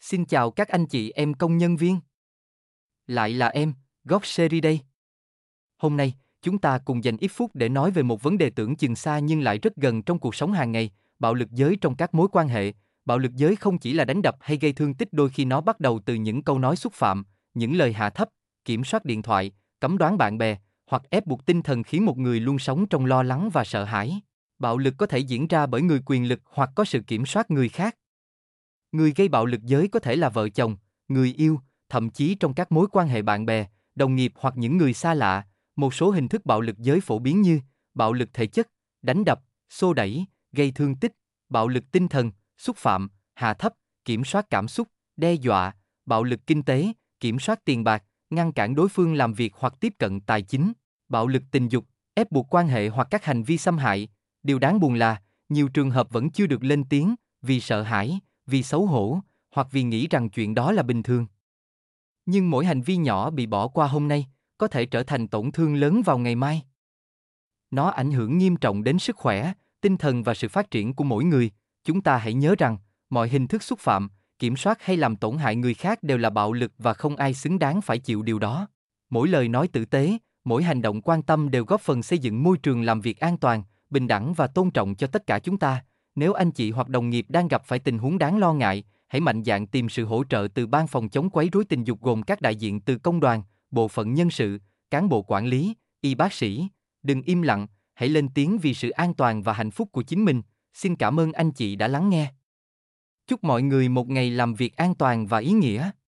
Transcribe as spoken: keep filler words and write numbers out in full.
Xin chào các anh chị em công nhân viên. Lại là em, Godsery đây. Hôm nay, chúng ta cùng dành ít phút để nói về một vấn đề tưởng chừng xa nhưng lại rất gần trong cuộc sống hàng ngày, bạo lực giới trong các mối quan hệ. Bạo lực giới không chỉ là đánh đập hay gây thương tích, đôi khi nó bắt đầu từ những câu nói xúc phạm, những lời hạ thấp, kiểm soát điện thoại, cấm đoán bạn bè, hoặc ép buộc tinh thần khiến một người luôn sống trong lo lắng và sợ hãi. Bạo lực có thể diễn ra bởi người quyền lực hoặc có sự kiểm soát người khác. Người gây bạo lực giới có thể là vợ chồng, người yêu, thậm chí trong các mối quan hệ bạn bè, đồng nghiệp hoặc những người xa lạ. Một số hình thức bạo lực giới phổ biến như bạo lực thể chất, đánh đập, xô đẩy, gây thương tích, bạo lực tinh thần, xúc phạm, hạ thấp, kiểm soát cảm xúc, đe dọa, bạo lực kinh tế, kiểm soát tiền bạc, ngăn cản đối phương làm việc hoặc tiếp cận tài chính, bạo lực tình dục, ép buộc quan hệ hoặc các hành vi xâm hại. Điều đáng buồn là, nhiều trường hợp vẫn chưa được lên tiếng vì sợ hãi, vì xấu hổ, hoặc vì nghĩ rằng chuyện đó là bình thường. Nhưng mỗi hành vi nhỏ bị bỏ qua hôm nay, có thể trở thành tổn thương lớn vào ngày mai. Nó ảnh hưởng nghiêm trọng đến sức khỏe, tinh thần và sự phát triển của mỗi người. Chúng ta hãy nhớ rằng, mọi hình thức xúc phạm, kiểm soát hay làm tổn hại người khác đều là bạo lực và không ai xứng đáng phải chịu điều đó. Mỗi lời nói tử tế, mỗi hành động quan tâm đều góp phần xây dựng môi trường làm việc an toàn, bình đẳng và tôn trọng cho tất cả chúng ta. Nếu anh chị hoặc đồng nghiệp đang gặp phải tình huống đáng lo ngại, hãy mạnh dạn tìm sự hỗ trợ từ Ban phòng chống quấy rối tình dục gồm các đại diện từ công đoàn, bộ phận nhân sự, cán bộ quản lý, y bác sĩ. Đừng im lặng, hãy lên tiếng vì sự an toàn và hạnh phúc của chính mình. Xin cảm ơn anh chị đã lắng nghe. Chúc mọi người một ngày làm việc an toàn và ý nghĩa.